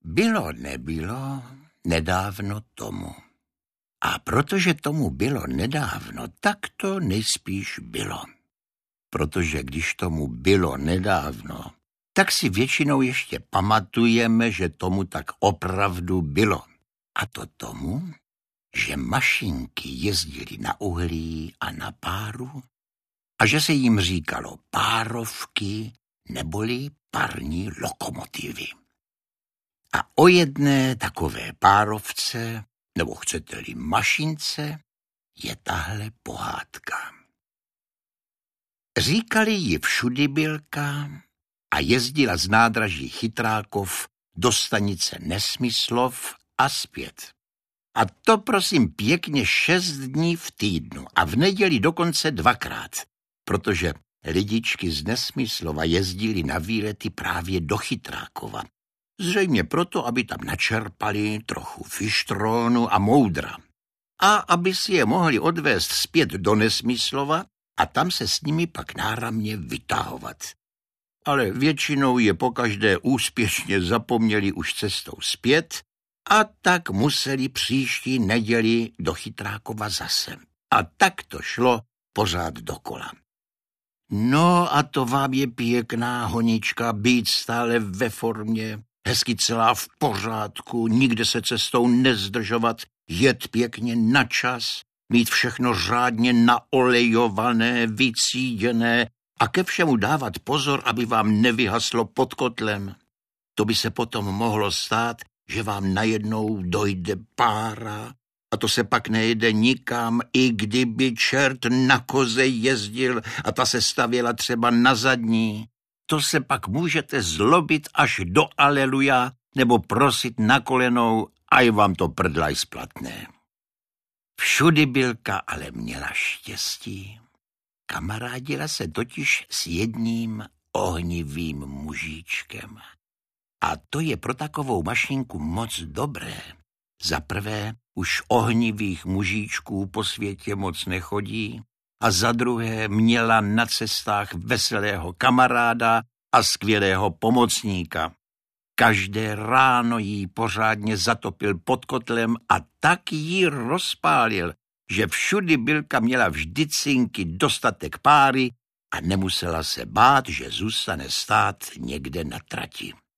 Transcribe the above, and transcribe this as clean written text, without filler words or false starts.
Bylo nebylo nedávno tomu. A protože tomu bylo nedávno, tak to nejspíš bylo. Protože když tomu bylo nedávno, tak si většinou ještě pamatujeme, že tomu tak opravdu bylo. A to tomu, že mašinky jezdily na uhlí a na páru a že se jim říkalo párovky neboli parní lokomotivy. A o jedné takové párovce, nebo chcete-li mašince, je tahle pohádka. Říkali ji Všudybilka a jezdila z nádraží Chytrákov do stanice Nesmyslov a zpět. A to prosím pěkně 6 dní v týdnu a v neděli dokonce 2krát, protože lidičky z Nesmyslova jezdili na výlety právě do Chytrákova. Zřejmě proto, aby tam načerpali trochu fištrónu a moudra. A aby si je mohli odvést zpět do Nesmyslova a tam se s nimi pak náramně vytahovat. Ale většinou je pokaždé úspěšně zapomněli už cestou zpět a tak museli příští neděli do Chytrákova zase. A tak to šlo pořád dokola. No a to vám je pěkná honička, být stále ve formě, hezky celá v pořádku, nikde se cestou nezdržovat, jet pěkně na čas, mít všechno řádně naolejované, vycíděné a ke všemu dávat pozor, aby vám nevyhaslo pod kotlem. To by se potom mohlo stát, že vám najednou dojde pára a to se pak nejde nikam, i kdyby čert na koze jezdil a ta se stavěla třeba na zadní. To se pak můžete zlobit až do aleluja nebo prosit na kolenou a je vám to prdlaj splatné. Všudybilka ale měla štěstí. Kamarádila se totiž s jedním ohnivým mužíčkem. A to je pro takovou mašinku moc dobré. Za prvé, už ohnivých mužíčků po světě moc nechodí a za druhé měla na cestách veselého kamaráda a skvělého pomocníka. Každé ráno jí pořádně zatopil pod kotlem a tak jí rozpálil, že Všudybilka měla vždycinky dostatek páry a nemusela se bát, že zůstane stát někde na trati.